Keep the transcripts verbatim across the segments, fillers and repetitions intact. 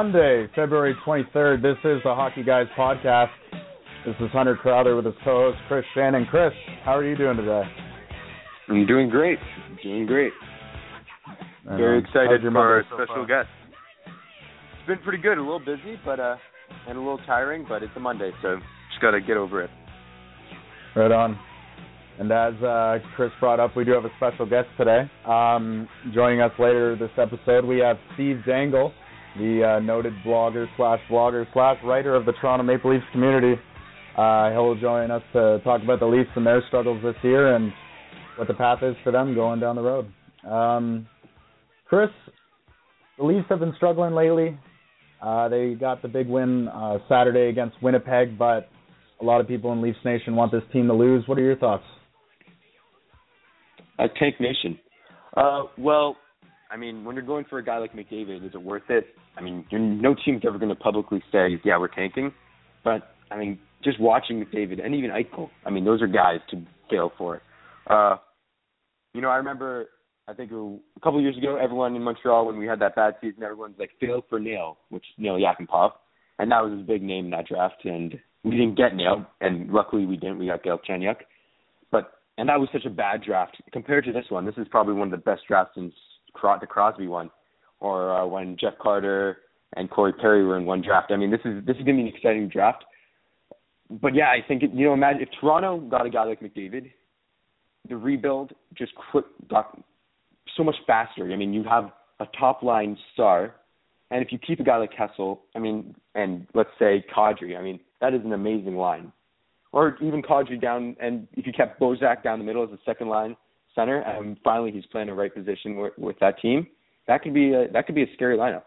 Monday, February twenty-third. This is the Hockey Guys podcast. This is Hunter Crowther with his co-host Chris Shannon. Chris, how are you doing today? I'm doing great. I'm doing great. And, Very um, excited for our so special far? guest. It's been pretty good. A little busy, but uh, and a little tiring, but it's a Monday, so just gotta get over it. Right on. And as uh, Chris brought up, we do have a special guest today. Um, joining us later this episode, we have Steve Dangle, the uh, noted blogger slash blogger slash writer of the Toronto Maple Leafs community. Uh, he'll join us to talk about the Leafs and their struggles this year and what the path is for them going down the road. Um, Chris, the Leafs have been struggling lately. Uh, they got the big win uh, Saturday against Winnipeg, but a lot of people in Leafs Nation want this team to lose. What are your thoughts? Uh, Tank Nation. Uh, well, I mean, when you're going for a guy like McDavid, is it worth it? I mean, you're, no team's ever going to publicly say, yeah, we're tanking. But, I mean, just watching McDavid and even Eichel, I mean, those are guys to fail for. Uh, you know, I remember, I think a couple of years ago, everyone in Montreal, when we had that bad season, everyone's like, fail for Nail, which Nail Yakupov. And that was his big name in that draft. And we didn't get Nail, and luckily we didn't. We got Gail Chanyuk. But And that was such a bad draft. Compared to this one, this is probably one of the best drafts since the Crosby one, or uh, when Jeff Carter and Corey Perry were in one draft. I mean, this is this is going to be an exciting draft. But yeah, I think, you know, imagine if Toronto got a guy like McDavid, the rebuild just quick, got so much faster. I mean, you have a top-line star, and if you keep a guy like Kessel, I mean, and let's say Kadri, I mean, that is an amazing line. Or even Kadri down, and if you kept Bozak down the middle as a second line center, and finally he's playing the right position with, with that team, that could be a, that could be a scary lineup.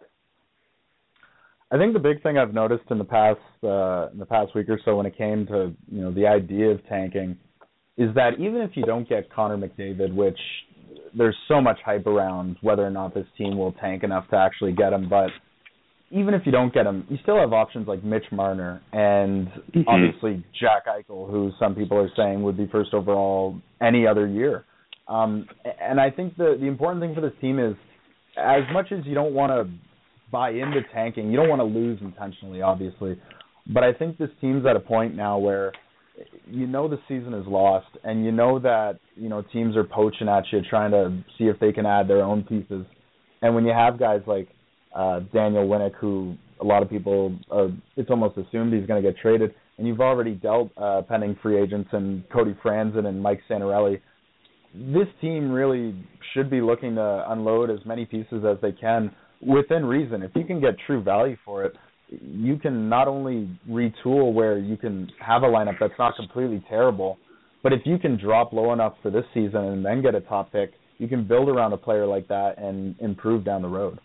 I think the big thing I've noticed in the past uh, in the past week or so when it came to, you know, the idea of tanking is that even if you don't get Connor McDavid, which there's so much hype around whether or not this team will tank enough to actually get him, but even if you don't get him, you still have options like Mitch Marner and mm-hmm. obviously Jack Eichel, who some people are saying would be first overall any other year. Um, and I think the, the important thing for this team is, as much as you don't want to buy into tanking, you don't want to lose intentionally, obviously. But I think this team's at a point now where you know the season is lost, and you know that, you know, teams are poaching at you, trying to see if they can add their own pieces. And when you have guys like Uh, Daniel Winnick, who a lot of people, are, it's almost assumed he's going to get traded, and you've already dealt uh, pending free agents and Cody Franzen and Mike Santorelli. This team really should be looking to unload as many pieces as they can within reason. If you can get true value for it, you can not only retool where you can have a lineup that's not completely terrible, but if you can drop low enough for this season and then get a top pick, you can build around a player like that and improve down the road.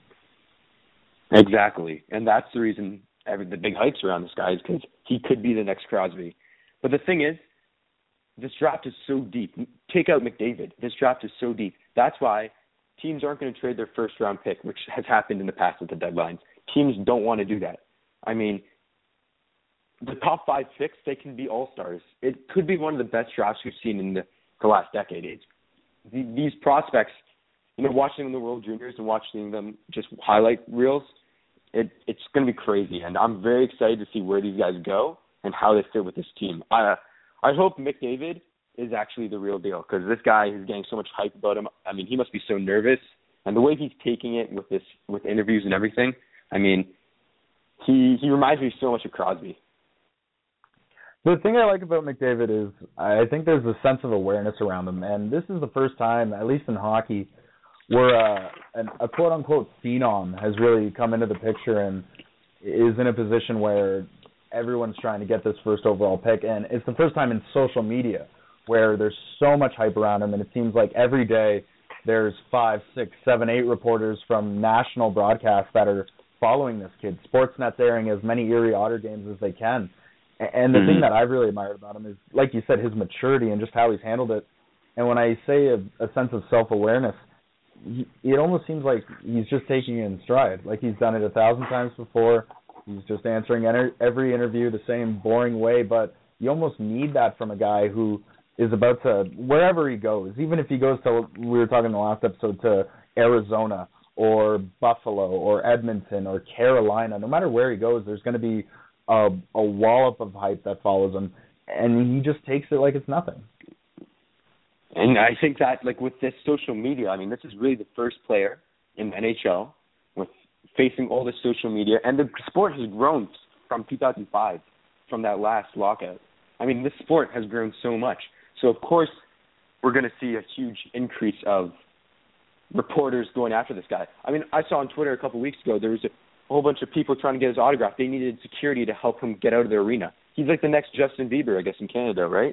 Exactly, and that's the reason every, the big hype's around this guy is because he could be the next Crosby. But the thing is, this draft is so deep. Take out McDavid. This draft is so deep. That's why teams aren't going to trade their first-round pick, which has happened in the past with the deadlines. Teams don't want to do that. I mean, the top five picks, they can be all-stars. It could be one of the best drafts we've seen in the, the last decade. It's, the, these prospects, you know, watching them in the World Juniors and watching them just highlight reels, It, it's going to be crazy, and I'm very excited to see where these guys go and how they fit with this team. I, I hope McDavid is actually the real deal, because this guy is getting so much hype about him. I mean, he must be so nervous, and the way he's taking it with this, with interviews and everything, I mean, he he reminds me so much of Crosby. The thing I like about McDavid is I think there's a sense of awareness around him, and this is the first time, at least in hockey, where uh, an, a quote-unquote phenom has really come into the picture and is in a position where everyone's trying to get this first overall pick. And it's the first time in social media where there's so much hype around him, and it seems like every day there's five, six, seven, eight reporters from national broadcasts that are following this kid. Sportsnet's airing as many Erie Otter games as they can. And the mm-hmm. thing that I've really admired about him is, like you said, his maturity and just how he's handled it. And when I say a, a sense of self-awareness, it almost seems like he's just taking it in stride. Like he's done it a thousand times before. He's just answering every interview the same boring way, but you almost need that from a guy who is about to, wherever he goes, even if he goes to, we were talking in the last episode, to Arizona or Buffalo or Edmonton or Carolina, no matter where he goes, there's going to be a, a wallop of hype that follows him, and he just takes it like it's nothing. And I think that, like, with this social media, I mean, this is really the first player in the N H L with facing all this social media, and the sport has grown from two thousand five, from that last lockout. I mean, this sport has grown so much. So, of course, we're going to see a huge increase of reporters going after this guy. I mean, I saw on Twitter a couple of weeks ago there was a whole bunch of people trying to get his autograph. They needed security to help him get out of the arena. He's like the next Justin Bieber, I guess, in Canada, right?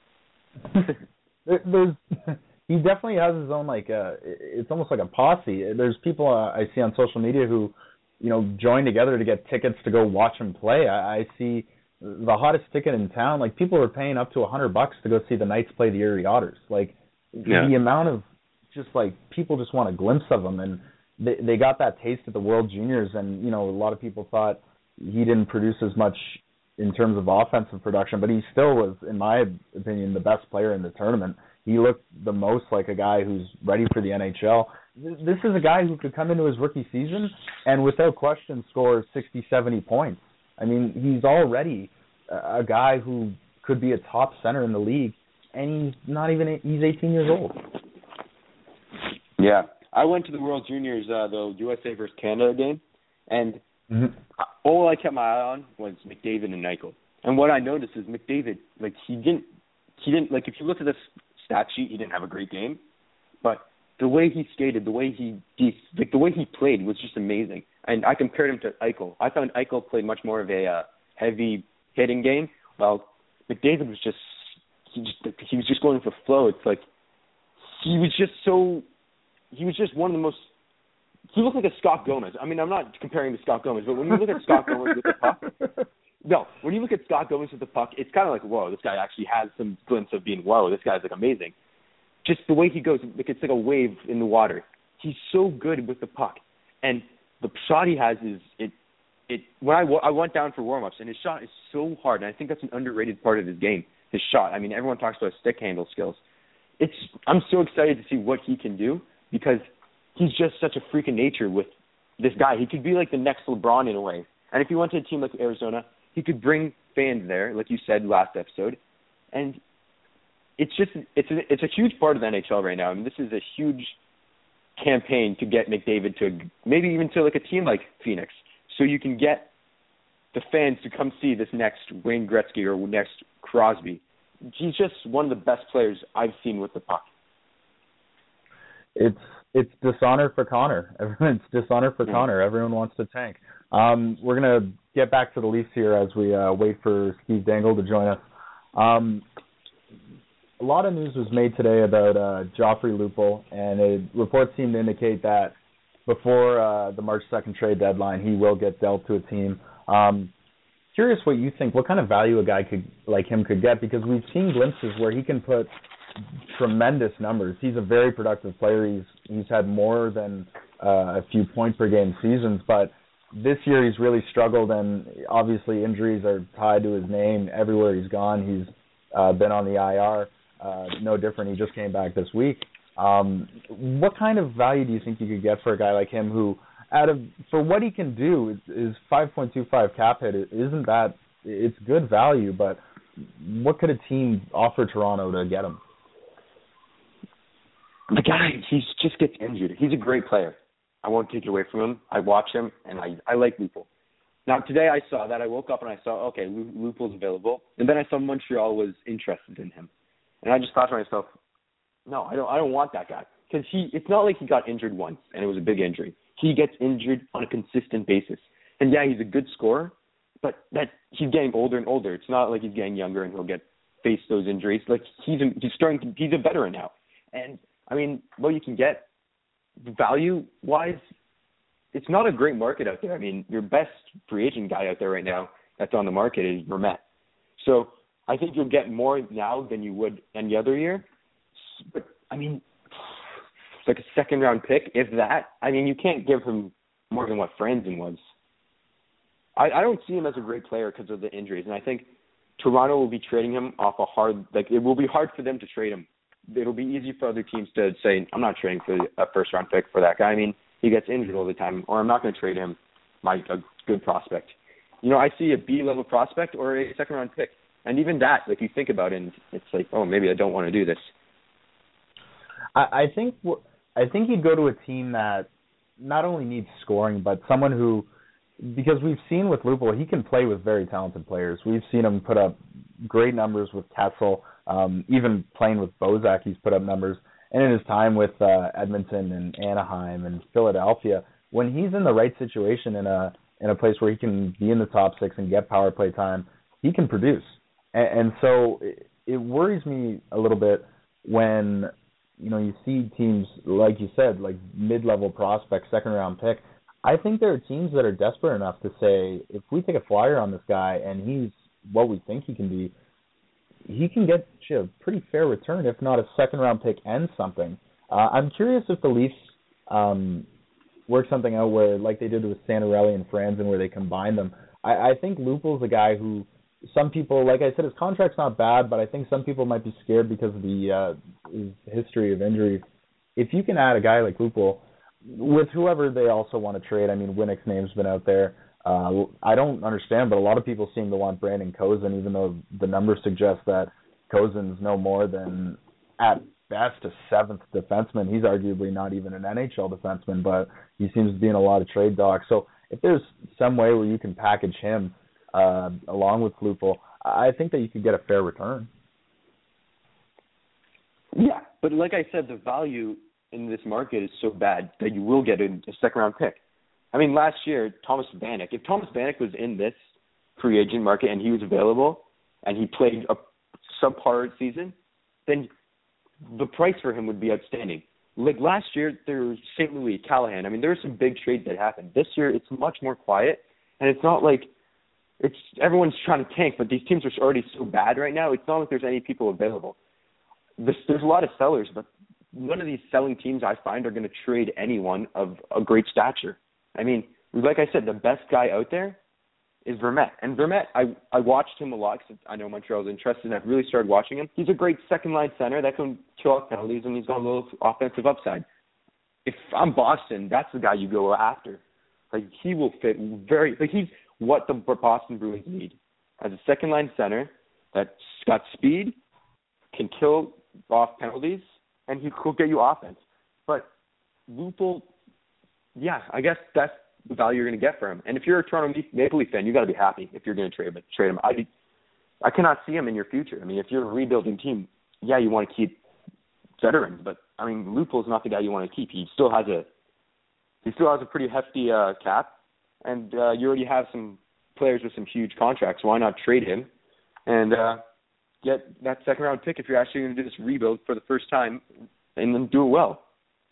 There's, he definitely has his own, like, uh, it's almost like a posse. There's people uh, I see on social media who, you know, join together to get tickets to go watch him play. I, I see the hottest ticket in town, like, people are paying up to a hundred bucks to go see the Knights play the Erie Otters. Like, yeah. The amount of just, like, people just want a glimpse of him, and they, they got that taste at the World Juniors, and, you know, a lot of people thought he didn't produce as much in terms of offensive production, but he still was, in my opinion, the best player in the tournament. He looked the most like a guy who's ready for the N H L. This is a guy who could come into his rookie season and without question score sixty, seventy points. I mean, he's already a guy who could be a top center in the league, and he's not even, he's eighteen years old. Yeah. I went to the World Juniors, uh, the U S A versus Canada game, and mm-hmm. all I kept my eye on was McDavid and Eichel. And what I noticed is McDavid, like, he didn't, he didn't, like, if you look at this stat sheet, he didn't have a great game, but the way he skated, the way he, he like, the way he played was just amazing. And I compared him to Eichel. I found Eichel played much more of a uh, heavy hitting game, while McDavid was just, he just, he was just going for flow. It's like, he was just so, he was just one of the most, he looked like a Scott Gomez. I mean, I'm not comparing to Scott Gomez, but when you look at Scott Gomez with the puck, no, when you look at Scott Gomez with the puck, it's kind of like, whoa, this guy actually has some glimpse of being, whoa, this guy's, like, amazing. Just the way he goes, like, it's like a wave in the water. He's so good with the puck. And the shot he has is, it, it. when I, I went down for warm-ups, and his shot is so hard, and I think that's an underrated part of his game, his shot. I mean, everyone talks about his stick handle skills. It's, I'm so excited to see what he can do, because he's just such a freak of nature with this guy. He could be like the next LeBron in a way. And if he went to a team like Arizona, he could bring fans there, like you said last episode. And it's just it's a, it's a huge part of the N H L right now. I mean, this is a huge campaign to get McDavid to maybe even to like a team like Phoenix, so you can get the fans to come see this next Wayne Gretzky or next Crosby. He's just one of the best players I've seen with the puck. It's it's dishonor for Connor. It's dishonor for yeah. Connor. Everyone wants to tank. Um, we're gonna get back to the Leafs here as we uh, wait for Steve Dangle to join us. Um, a lot of news was made today about uh, Joffrey Lupul, and it, reports seem to indicate that before uh, the March second trade deadline, he will get dealt to a team. Um, curious what you think. What kind of value a guy could like him could get, because we've seen glimpses where he can put tremendous numbers. He's a very productive player. He's he's had more than uh, a few point per game seasons, but this year he's really struggled, and obviously injuries are tied to his name. Everywhere he's gone, he's uh, been on the I R. Uh, no different. He just came back this week. Um, what kind of value do you think you could get for a guy like him who, out of for what he can do, is five point two five cap hit? Isn't that, it's good value, but what could a team offer Toronto to get him? The guy, he just gets injured. He's a great player. I won't take it away from him. I watch him, and I, I like Lupul. Now, today I saw that. I woke up and I saw, okay, Lupul's available. And then I saw Montreal was interested in him. And I just thought to myself, no, I don't I don't want that guy. Because he, it's not like he got injured once, and it was a big injury. He gets injured on a consistent basis. And, yeah, he's a good scorer, but that he's getting older and older. It's not like he's getting younger and he'll get face those injuries. Like, he's a, he's starting to, he's a veteran now. And, I mean, what you can get value-wise, it's not a great market out there. I mean, your best free agent guy out there right now that's on the market is Vermette. So I think you'll get more now than you would any other year. But, I mean, it's like a second-round pick, if that. I mean, you can't give him more than what Franzen was. I, I don't see him as a great player because of the injuries, and I think Toronto will be trading him off a hard – like, it will be hard for them to trade him. It'll be easy for other teams to say, I'm not trading for a first-round pick for that guy. I mean, he gets injured all the time, or I'm not going to trade him my a good prospect. You know, I see a B-level prospect or a second-round pick. And even that, like, you think about it, and it's like, oh, maybe I don't want to do this. I, I think I think he'd go to a team that not only needs scoring, but someone who, because we've seen with Lupul, he can play with very talented players. We've seen him put up great numbers with Kessel, um, even playing with Bozak, he's put up numbers. And in his time with uh, Edmonton and Anaheim and Philadelphia, when he's in the right situation in a in a place where he can be in the top six and get power play time, he can produce. And, and so it, it worries me a little bit when, you know, you see teams, like you said, like mid-level prospect, second-round pick. I think there are teams that are desperate enough to say, if we take a flyer on this guy and he's what we think he can be, he can get a pretty fair return, if not a second-round pick and something. Uh, I'm curious if the Leafs um, work something out where, like they did with Santorelli and Franzen, where they combine them. I, I think Lupul's a guy who some people, like I said, his contract's not bad, but I think some people might be scared because of the uh, his history of injuries. If you can add a guy like Lupul with whoever they also want to trade, I mean, Winnick's name's been out there. Uh, I don't understand, but a lot of people seem to want Brandon Kozun, even though the numbers suggest that Kozun's no more than, at best, a seventh defenseman. He's arguably not even an N H L defenseman, but he seems to be in a lot of trade talks. So if there's some way where you can package him uh, along with Lupul, I think that you could get a fair return. Yeah, but like I said, the value in this market is so bad that you will get a, a second-round pick. I mean, last year, Thomas Vanek, if Thomas Vanek was in this free agent market and he was available and he played a subpar season, then the price for him would be outstanding. Like last year, there was Saint Louis, Callahan. I mean, there were some big trades that happened. This year, it's much more quiet, and it's not like it's everyone's trying to tank, but these teams are already so bad right now. It's not like there's any people available. There's, there's a lot of sellers, but none of these selling teams I find are going to trade anyone of a great stature. I mean, like I said, the best guy out there is Vermette. And Vermette, I I watched him a lot because I know Montreal was interested, and I've really started watching him. He's a great second-line center that can kill off penalties, and he's got a little offensive upside. If I'm Boston, that's the guy you go after. Like, he will fit very – like, he's what the Boston Bruins need. As a second-line center that's got speed, can kill off penalties, and he could get you offense. But Lupul – yeah, I guess that's the value you're going to get for him. And if you're a Toronto Maple Leaf fan, you got to be happy if you're going to trade him. Trade him. I, I cannot see him in your future. I mean, if you're a rebuilding team, yeah, you want to keep veterans, but I mean, Lupul's not the guy you want to keep. He still has a he still has a pretty hefty uh, cap, and uh, you already have some players with some huge contracts. Why not trade him and uh, get that second round pick if you're actually going to do this rebuild for the first time and then do it well?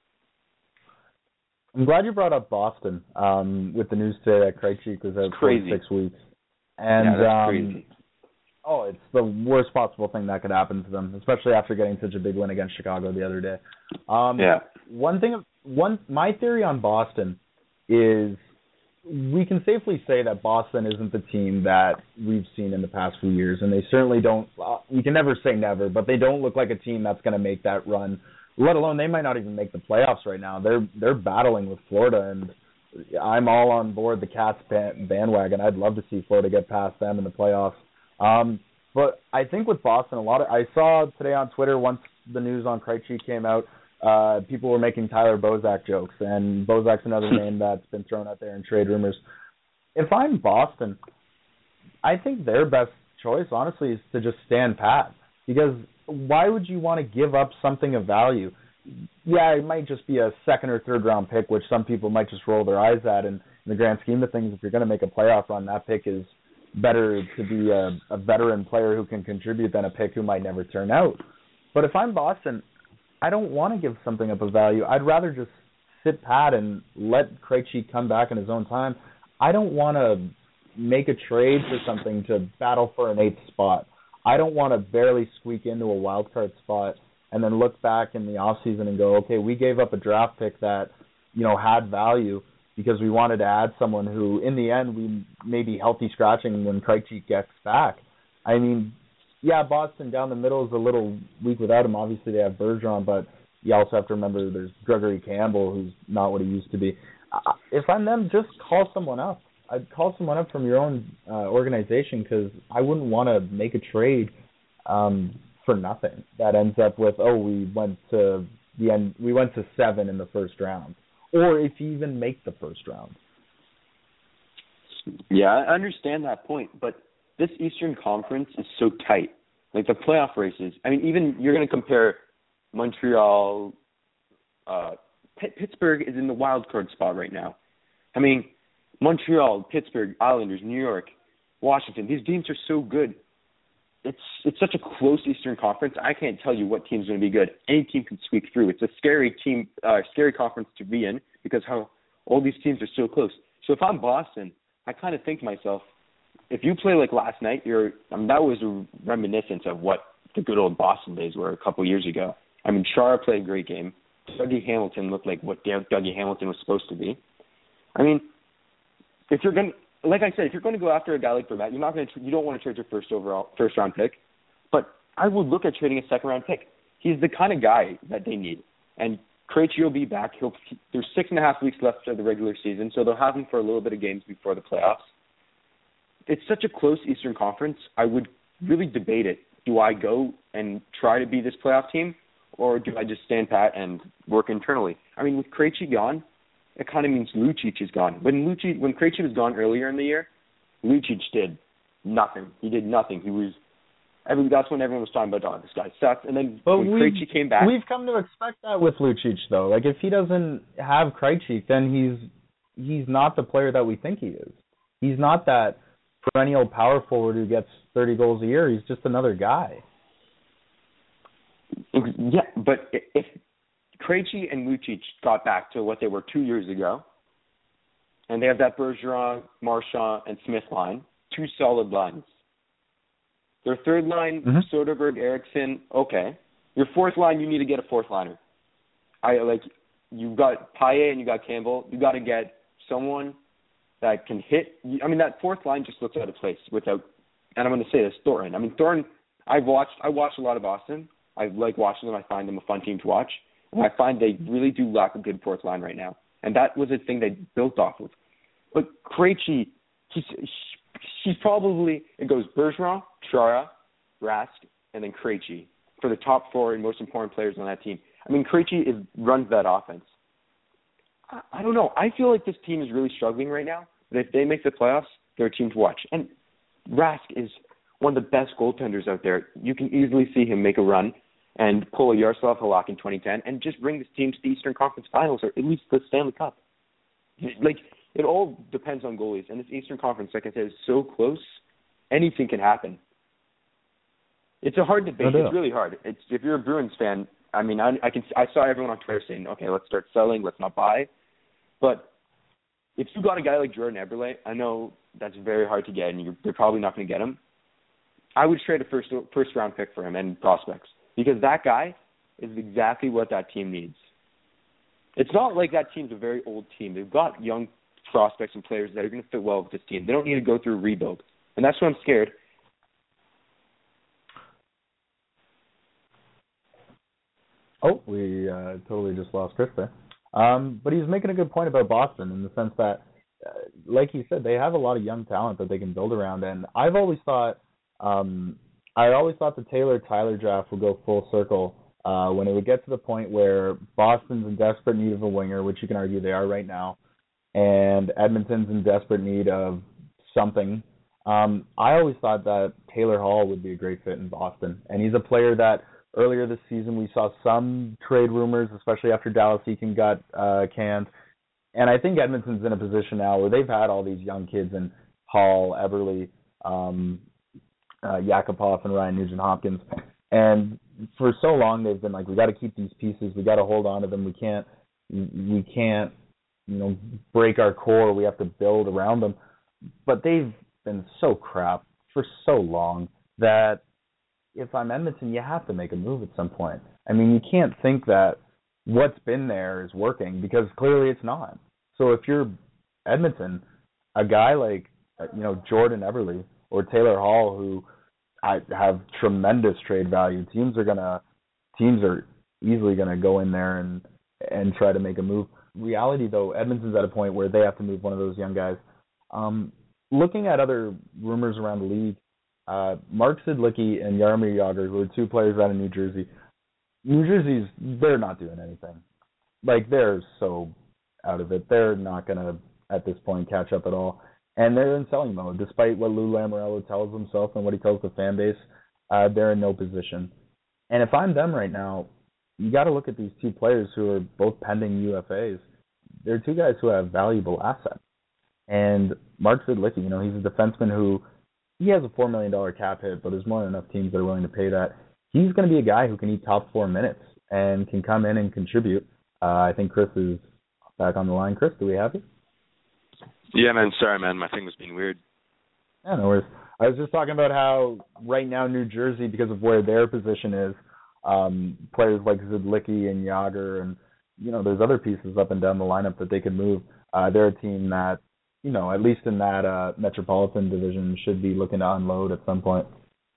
I'm glad you brought up Boston um, with the news today that Krejci was out for six weeks. And, yeah, that's um, crazy. Oh, it's the worst possible thing that could happen to them, especially after getting such a big win against Chicago the other day. Um, yeah. One thing, one my theory on Boston is we can safely say that Boston isn't the team that we've seen in the past few years, and they certainly don't. Uh, you can never say never, but they don't look like a team that's going to make that run. Let alone they might not even make the playoffs right now. They're they're battling with Florida, and I'm all on board the Cats bandwagon. I'd love to see Florida get past them in the playoffs. Um, but I think with Boston, a lot of I saw today on Twitter once the news on Krejci came out, uh, people were making Tyler Bozak jokes, and Bozak's another name that's been thrown out there in trade rumors. If I'm Boston, I think their best choice, honestly, is to just stand pat, because why would you want to give up something of value? Yeah, it might just be a second or third round pick, which some people might just roll their eyes at. And in the grand scheme of things, if you're going to make a playoff run, that pick is better to be a, a veteran player who can contribute than a pick who might never turn out. But if I'm Boston, I don't want to give something up of value. I'd rather just sit pat and let Krejci come back in his own time. I don't want to make a trade for something to battle for an eighth spot. I don't want to barely squeak into a wild card spot and then look back in the offseason and go, okay, we gave up a draft pick that, you know, had value because we wanted to add someone who, in the end, we may be healthy scratching when Krejci gets back. I mean, yeah, Boston down the middle is a little weak without him. Obviously, they have Bergeron, but you also have to remember there's Gregory Campbell, who's not what he used to be. Uh, if I'm them, just call someone up. I'd call someone up from your own uh, organization, because I wouldn't want to make a trade um, for nothing that ends up with, oh, we went to the end, we went to seven in the first round, or if you even make the first round. Yeah, I understand that point, but this Eastern Conference is so tight. Like the playoff races, I mean, even you're going to compare Montreal, uh, P- Pittsburgh is in the wild card spot right now. I mean, Montreal, Pittsburgh, Islanders, New York, Washington, these teams are so good. It's it's such a close Eastern Conference. I can't tell you what team's going to be good. Any team can squeak through. It's a scary team, uh, scary conference to be in, because how all these teams are so close. So if I'm Boston, I kind of think to myself, if you play like last night, you're I mean, that was a reminiscence of what the good old Boston days were a couple years ago. I mean, Chara played a great game. Dougie Hamilton looked like what Dougie Hamilton was supposed to be. I mean, if you're going to, like I said, if you're going to go after a guy like Vermette, you're not going to, you don't want to trade your first overall, first round pick. But I would look at trading a second round pick. He's the kind of guy that they need. And Krejci will be back. He'll, there's six and a half weeks left of the regular season, so they'll have him for a little bit of games before the playoffs. It's such a close Eastern Conference. I would really debate it. Do I go and try to be this playoff team, or do I just stand pat and work internally? I mean, with Krejci gone, it kind of means Lucic is gone. When Lucic, when Krejci was gone earlier in the year, Lucic did nothing. He did nothing. He was. I mean, that's when everyone was talking about, oh, this guy sucks. And then but when Krejci came back, we've come to expect that with Lucic, though. Like, if he doesn't have Krejci, then he's he's not the player that we think he is. He's not that perennial power forward who gets thirty goals a year. He's just another guy. Yeah, but if Krejci and Lucic got back to what they were two years ago, and they have that Bergeron, Marchand, and Smith line, two solid lines. Their third line, mm-hmm. Soderberg, Eriksson, okay. Your fourth line, you need to get a fourth liner. I like you've got Payet and you got Campbell. You got to get someone that can hit. I mean, that fourth line just looks out of place without. And I'm going to say this, Thornton. I mean, Thornton. I've watched. I watched a lot of Boston. I like watching them. I find them a fun team to watch. And I find they really do lack a good fourth line right now. And that was a thing they built off of. But Krejci, he's he's probably it goes Bergeron, Chara, Rask, and then Krejci for the top four and most important players on that team. I mean, Krejci is, runs that offense. I, I don't know. I feel like this team is really struggling right now. But if they make the playoffs, they're a team to watch. And Rask is one of the best goaltenders out there. You can easily see him make a run and pull a Yaroslav Halak in twenty ten and just bring this team to the Eastern Conference Finals or at least the Stanley Cup. Like, it all depends on goalies. And this Eastern Conference, like I said, is so close, anything can happen. It's a hard debate. It's really hard. It's, if you're a Bruins fan, I mean, I, I can I saw everyone on Twitter saying, okay, let's start selling, let's not buy. But if you got a guy like Jordan Eberle, I know that's very hard to get, and you're, they're probably not going to get him. I would trade a first first round pick for him and prospects because that guy is exactly what that team needs. It's not like that team's a very old team. They've got young prospects and players that are going to fit well with this team. They don't need to go through a rebuild, and that's why I'm scared. Oh, we uh, totally just lost Chris there. Um, but he's making a good point about Boston in the sense that, uh, like he said, they have a lot of young talent that they can build around. And I've always thought, um, I always thought the Taylor-Tyler draft would go full circle uh, when it would get to the point where Boston's in desperate need of a winger, which you can argue they are right now, and Edmonton's in desperate need of something. Um, I always thought that Taylor Hall would be a great fit in Boston, and he's a player that earlier this season we saw some trade rumors, especially after Dallas Eakin got uh, canned, and I think Edmonton's in a position now where they've had all these young kids in Hall, Eberle, um, uh, Yakupov, and Ryan Nugent-Hopkins, and for so long they've been like, we got to keep these pieces, we got to hold on to them, we can't, we can't, you know, break our core, we have to build around them, but they've been so crap for so long that if I'm Edmonton, you have to make a move at some point. I mean, you can't think that what's been there is working because clearly it's not. So if you're Edmonton, a guy like, you know, Jordan Eberle or Taylor Hall, who I have tremendous trade value, teams are gonna, teams are easily going to go in there and and try to make a move. Reality, though, Edmonton's at a point where they have to move one of those young guys. Um, looking at other rumors around the league, uh, Mark Sidlicki and Jaromir Jagr, who are two players out of New Jersey, New Jersey's, they're not doing anything. Like, they're so out of it. They're not going to, at this point, catch up at all. And they're in selling mode. Despite what Lou Lamoriello tells himself and what he tells the fan base, uh, they're in no position. And if I'm them right now, you got to look at these two players who are both pending U F As. They're two guys who have valuable assets. And Mark Sidlicki, you know, he's a defenseman who, he has a four million dollars cap hit, but there's more than enough teams that are willing to pay that. He's going to be a guy who can eat top four minutes and can come in and contribute. Uh, I think Chris is back on the line. Chris, do we have you? Yeah, man. Sorry, man. My thing was being weird. Yeah, no worries. I was just talking about how right now New Jersey, because of where their position is, um, players like Sidlicki and Jagr and, you know, there's other pieces up and down the lineup that they could move. Uh, they're a team that, you know, at least in that uh, Metropolitan division, should be looking to unload at some point.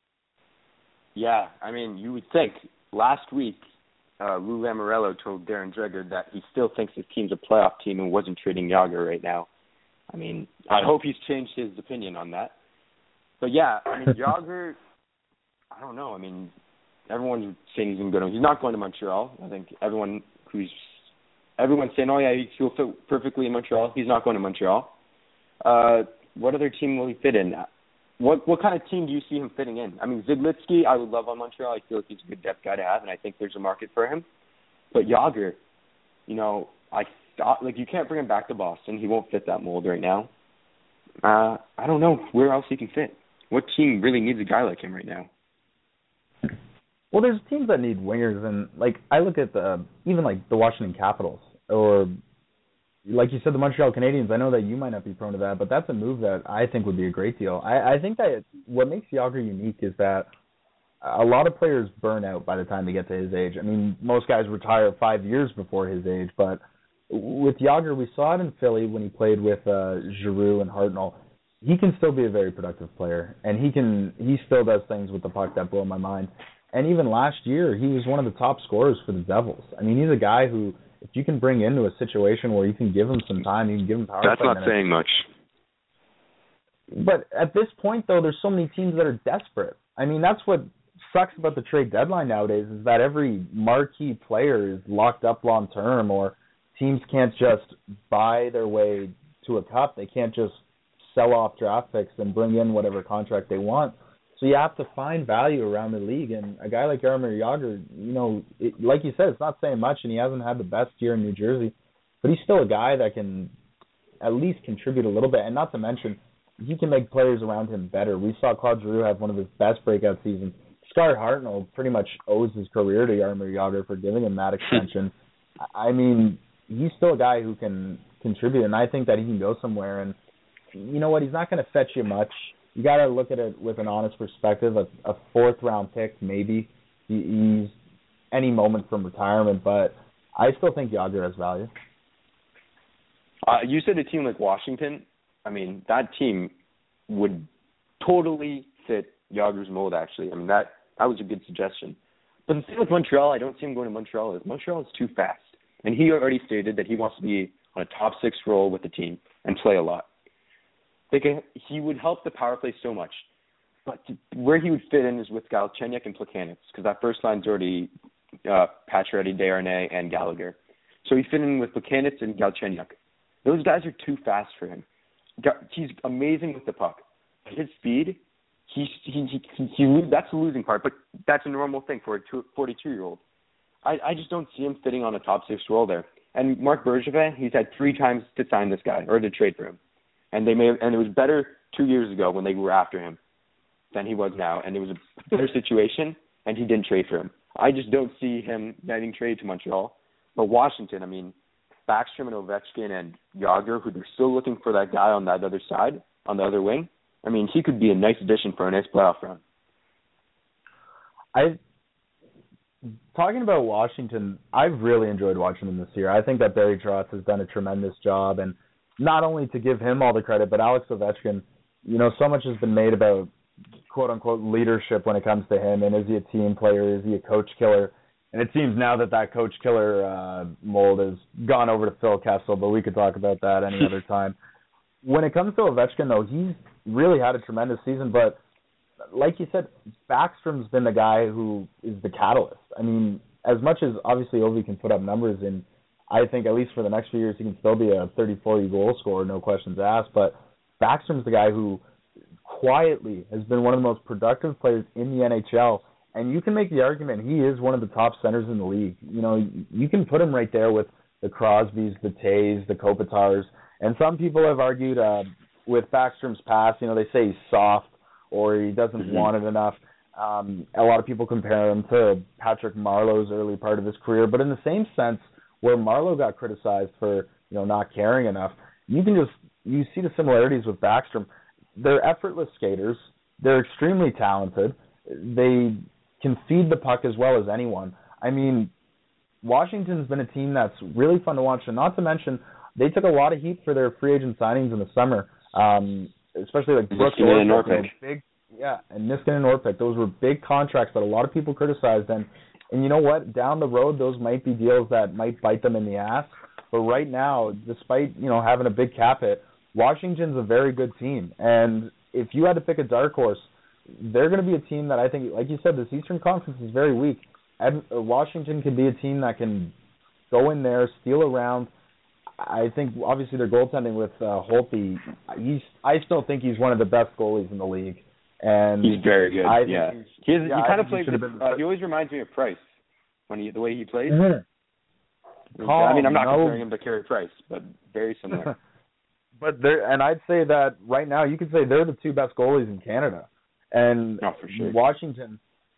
Yeah, I mean, you would think. Last week, uh, Lou Lamoriello told Darren Dreger that he still thinks his team's a playoff team and wasn't trading Jagr right now. I mean, I hope he's changed his opinion on that. But, yeah, I mean, Jagr, I don't know. I mean, everyone's saying he's going to go to – he's not going to Montreal. I think everyone who's – everyone's saying, oh, yeah, he'll fit perfectly in Montreal. He's not going to Montreal. Uh, what other team will he fit in? What what kind of team do you see him fitting in? I mean, Sidlicki, I would love on Montreal. I feel like he's a good depth guy to have, and I think there's a market for him. But Jagr, you know, I thought, like, you can't bring him back to Boston. He won't fit that mold right now. Uh, I don't know where else he can fit. What team really needs a guy like him right now? Well, there's teams that need wingers, and, like, I look at the even, like, the Washington Capitals, or, like you said, the Montreal Canadiens. I know that you might not be prone to that, but that's a move that I think would be a great deal. I, I think that what makes Jagr unique is that a lot of players burn out by the time they get to his age. I mean, most guys retire five years before his age, but with Jagr, we saw it in Philly when he played with uh, Giroux and Hartnell. He can still be a very productive player, and he can he still does things with the puck that blow my mind. And even last year, he was one of the top scorers for the Devils. I mean, he's a guy who, if you can bring into a situation where you can give him some time, you can give him power play That's not minutes. saying much. But at this point, though, there's so many teams that are desperate. I mean, that's what sucks about the trade deadline nowadays, is that every marquee player is locked up long term, or teams can't just buy their way to a cup. They can't just sell off draft picks and bring in whatever contract they want. So you have to find value around the league, and a guy like Jaromir Jagr, you know, it, like you said, it's not saying much, and he hasn't had the best year in New Jersey, but he's still a guy that can at least contribute a little bit, and not to mention, he can make players around him better. We saw Claude Giroux have one of his best breakout seasons. Scott Hartnell pretty much owes his career to Jaromir Jagr for giving him that extension. I mean, he's still a guy who can contribute, and I think that he can go somewhere, and you know what, he's not going to fetch you much. You got to look at it with an honest perspective. A, a fourth-round pick, maybe. He, he's any moment from retirement, but I still think Jagr has value. Uh, you said a team like Washington. I mean, that team would totally fit Jagr's mold, actually. I mean, that, that was a good suggestion. But the thing with Montreal, I don't see him going to Montreal, is Montreal is too fast. And he already stated that he wants to be on a top six role with the team and play a lot. They can, he would help the power play so much. But to, where he would fit in is with Galchenyuk and Plekanec, because that first line's already uh, Pacioretty, Desharnais, and Gallagher. So he fit in with Plekanec and Galchenyuk. Those guys are too fast for him. He's amazing with the puck. His speed, he, he, he, he, he, that's the losing part, but that's a normal thing for a forty-two-year-old. I, I just don't see him fitting on a top six role there. And Marc Bergevin, he's had three times to sign this guy or to trade for him. And they may have, and it was better two years ago when they were after him than he was now. And it was a better situation, and he didn't trade for him. I just don't see him getting traded to Montreal. But Washington, I mean, Backstrom and Ovechkin and Jagr, who they're still looking for that guy on that other side, on the other wing. I mean, he could be a nice addition for a nice playoff run. I talking about Washington, I've really enjoyed watching them this year. I think that Barry Trotz has done a tremendous job, and not only to give him all the credit, but Alex Ovechkin, you know, so much has been made about quote-unquote leadership when it comes to him, and is he a team player, is he a coach killer? and it seems now that that coach killer uh, mold has gone over to Phil Kessel, but we could talk about that any other time. When it comes to Ovechkin, though, he's really had a tremendous season, but like you said, Backstrom's been the guy who is the catalyst. I mean, as much as obviously Ovi can put up numbers, and I think at least for the next few years he can still be a thirty forty goal scorer, no questions asked, but Backstrom's the guy who quietly has been one of the most productive players in the N H L, and you can make the argument he is one of the top centers in the league. You know, you can put him right there with the Crosbys, the Tays, the Kopitars, and some people have argued uh, with Backstrom's pass, you know, they say he's soft or he doesn't mm-hmm. want it enough. Um, a lot of people compare him to Patrick Marleau's early part of his career, but in the same sense where Marleau got criticized for, you know, not caring enough, you can just, you see the similarities with Backstrom. They're effortless skaters. They're extremely talented. They can feed the puck as well as anyone. I mean, Washington's been a team that's really fun to watch, and not to mention, they took a lot of heat for their free agent signings in the summer, um, especially like Brooks and Orpik. Big, yeah, and Niskanen and Orpik. Those were big contracts that a lot of people criticized. And, and you know what? Down the road, those might be deals that might bite them in the ass. But right now, despite, you know, having a big cap hit, Washington's a very good team. And if you had to pick a dark horse, they're going to be a team that I think, like you said, this Eastern Conference is very weak. And Washington can be a team that can go in there, steal around. I think, obviously, their goaltending with uh, Holtby, he's, I still think he's one of the best goalies in the league. And he's very good, I yeah. He's, he's, yeah. He kind of he plays, with, uh, he always reminds me of Price, when he, the way he plays. Mm-hmm. I mean, I'm not no. comparing him to Carey Price, but very similar. But they're, and I'd say that right now you could say they're the two best goalies in Canada. And oh, for sure. Washington,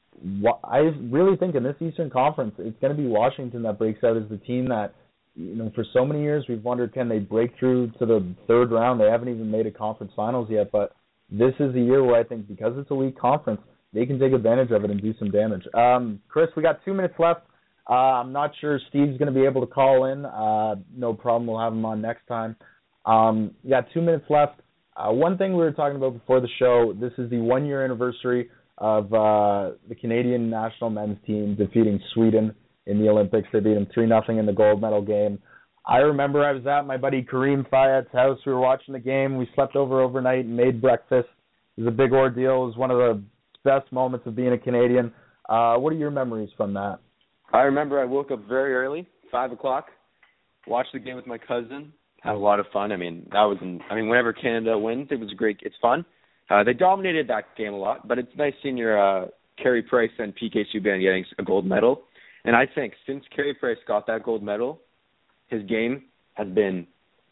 I really think in this Eastern Conference, it's going to be Washington that breaks out as the team that, you know, for so many years we've wondered, can they break through to the third round? They haven't even made a conference finals yet, but this is the year where I think because it's a weak conference, they can take advantage of it and do some damage. Um, Chris, we got two minutes left. Uh, I'm not sure Steve's going to be able to call in. Uh, no problem. We'll have him on next time. Um, we got two minutes left. Uh, one thing we were talking about before the show, this is the one-year anniversary of uh, the Canadian national men's team defeating Sweden in the Olympics. They beat them three nothing in the gold medal game. I remember I was at my buddy Kareem Fayad's house. We were watching the game. We slept over overnight and made breakfast. It was a big ordeal. It was one of the best moments of being a Canadian. Uh, what are your memories from that? I remember I woke up very early, five o'clock, watched the game with my cousin, had a lot of fun. I mean, that was, in, I mean, whenever Canada wins, it was great. It's fun. Uh, they dominated that game a lot, but it's nice seeing your uh, Carey Price and P K Subban getting a gold medal. And I think since Carey Price got that gold medal, his game has been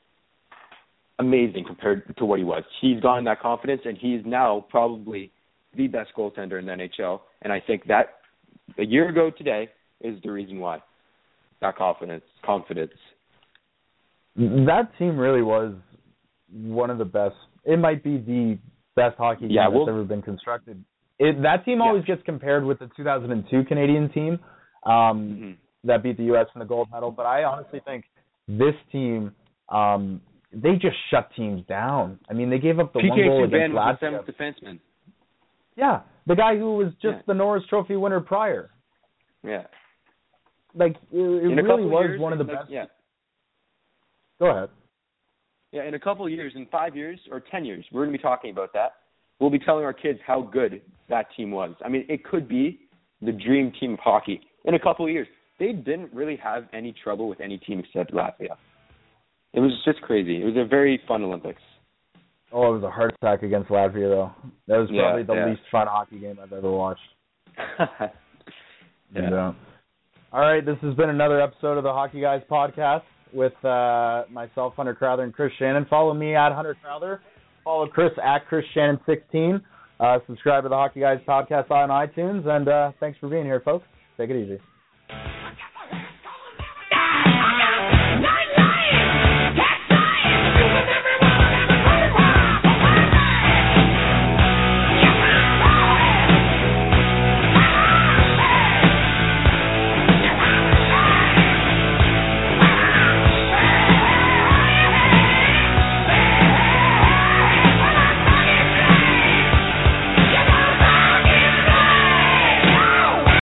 amazing compared to what he was. He's gotten that confidence, and he's now probably the best goaltender in the N H L. And I think that a year ago today is the reason why. That confidence, confidence. That team really was one of the best. It might be the best hockey yeah, team we'll, that's ever been constructed. It, that team yeah. always gets compared with the two thousand two Canadian team um, mm-hmm. that beat the U S in the gold medal. But I honestly think this team, um, they just shut teams down. I mean, they gave up the P K one goal Subban against was Latvia. the seventh defenseman. Yeah, the guy who was just yeah. the Norris Trophy winner prior. Yeah. Like, it, it really was years, one of the like, best. Yeah. Go ahead. Yeah, in a couple of years, in five years or ten years, we're going to be talking about that. We'll be telling our kids how good that team was. I mean, it could be the dream team of hockey in a couple of years. They didn't really have any trouble with any team except Latvia. It was just crazy. It was a very fun Olympics. Oh, it was a heart attack against Latvia, though. That was probably yeah, the yeah. least fun hockey game I've ever watched. yeah. And, uh, all right, this has been another episode of the Hockey Guys podcast with uh, myself, Hunter Crowther, and Chris Shannon. Follow me at Hunter Crowther. Follow Chris at Chris Shannon sixteen. Uh, subscribe to the Hockey Guys podcast on iTunes. And uh, thanks for being here, folks. Take it easy.